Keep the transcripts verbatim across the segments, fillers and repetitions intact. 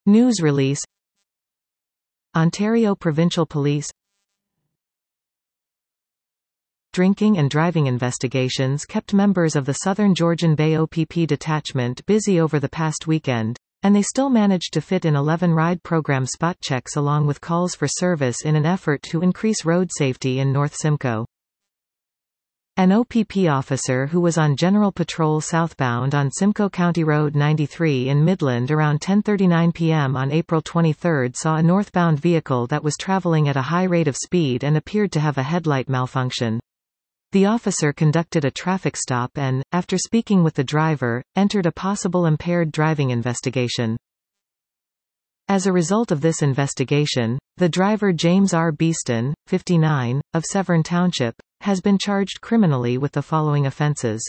News release. Ontario Provincial Police. Drinking and driving investigations kept members of the Southern Georgian Bay O P P detachment busy over the past weekend, and they still managed to fit in eleven ride program spot checks along with calls for service in an effort to increase road safety in North Simcoe. An O P P officer who was on general patrol southbound on Simcoe County Road ninety-three in Midland around ten thirty-nine p m on April twenty-third saw a northbound vehicle that was traveling at a high rate of speed and appeared to have a headlight malfunction. The officer conducted a traffic stop and, after speaking with the driver, entered a possible impaired driving investigation. As a result of this investigation, the driver James R. Beeston, fifty-nine, of Severn Township, has been charged criminally with the following offences: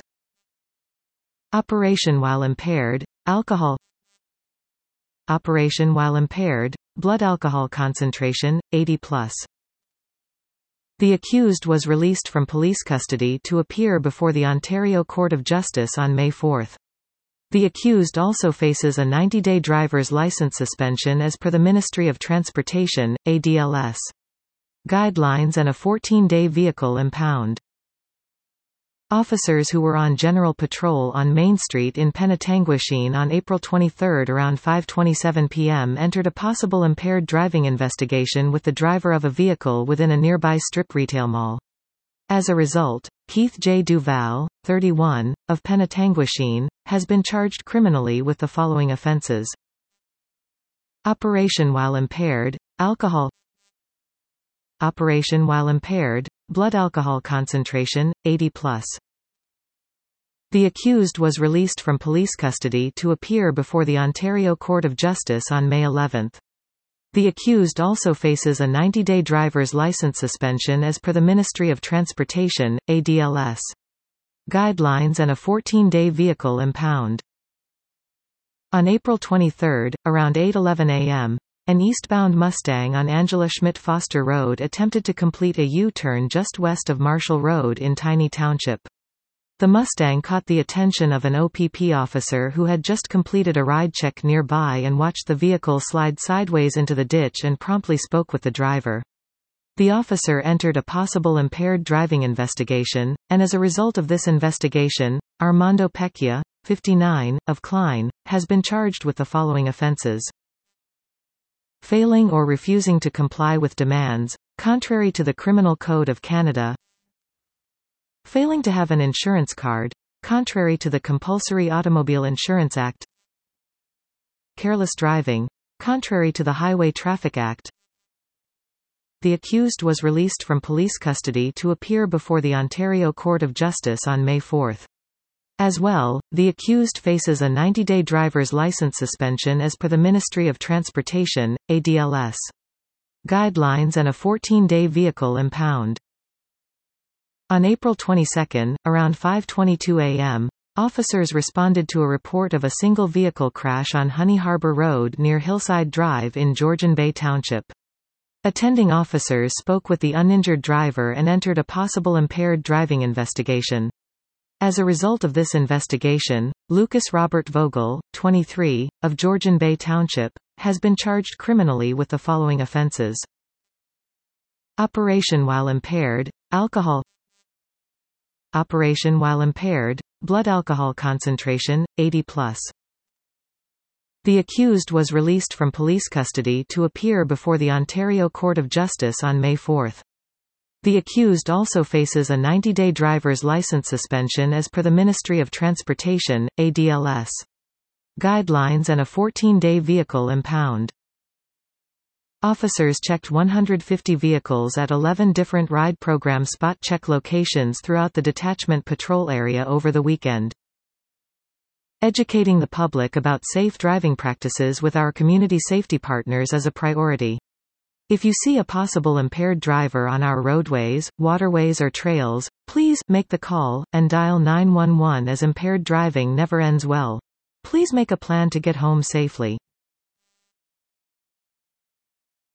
operation while impaired, alcohol, operation while impaired, blood alcohol concentration, eighty plus. The accused was released from police custody to appear before the Ontario Court of Justice on May fourth. The accused also faces a ninety-day driver's license suspension as per the Ministry of Transportation, A D L S, guidelines and a fourteen-day vehicle impound. Officers who were on general patrol on Main Street in Penetanguishene on April twenty-third around five twenty-seven p m entered a possible impaired driving investigation with the driver of a vehicle within a nearby strip retail mall. As a result, Keith J. Duval, thirty-one, of Penetanguishene, has been charged criminally with the following offences: operation while impaired, alcohol, operation while impaired, blood alcohol concentration, eighty plus. The accused was released from police custody to appear before the Ontario Court of Justice on May eleventh. The accused also faces a ninety-day driver's license suspension as per the Ministry of Transportation, A D L S, guidelines and a fourteen-day vehicle impound. On April twenty-third, around eight eleven a m, an eastbound Mustang on Angela Schmidt Foster Road attempted to complete a U-turn just west of Marshall Road in Tiny Township. The Mustang caught the attention of an O P P officer who had just completed a ride check nearby and watched the vehicle slide sideways into the ditch and promptly spoke with the driver. The officer entered a possible impaired driving investigation, and as a result of this investigation, Armando Pecchia, fifty-nine, of Klein, has been charged with the following offences: failing or refusing to comply with demands, contrary to the Criminal Code of Canada; failing to have an insurance card, contrary to the Compulsory Automobile Insurance Act; careless driving, contrary to the Highway Traffic Act. The accused was released from police custody to appear before the Ontario Court of Justice on May fourth. As well, the accused faces a ninety-day driver's license suspension as per the Ministry of Transportation, A D L S, guidelines and a fourteen-day vehicle impound. On April twenty-second, around five twenty-two a m, officers responded to a report of a single vehicle crash on Honey Harbor Road near Hillside Drive in Georgian Bay Township. Attending officers spoke with the uninjured driver and entered a possible impaired driving investigation. As a result of this investigation, Lucas Robert Vogel, twenty-three, of Georgian Bay Township, has been charged criminally with the following offences: operation while impaired, alcohol, operation while impaired, blood alcohol concentration, eighty plus. The accused was released from police custody to appear before the Ontario Court of Justice on May fourth. The accused also faces a ninety-day driver's license suspension as per the Ministry of Transportation, A D L S, guidelines and a fourteen-day vehicle impound. Officers checked one hundred fifty vehicles at eleven different ride program spot check locations throughout the detachment patrol area over the weekend. Educating the public about safe driving practices with our community safety partners is a priority. If you see a possible impaired driver on our roadways, waterways or trails, please make the call and dial nine one one as impaired driving never ends well. Please make a plan to get home safely.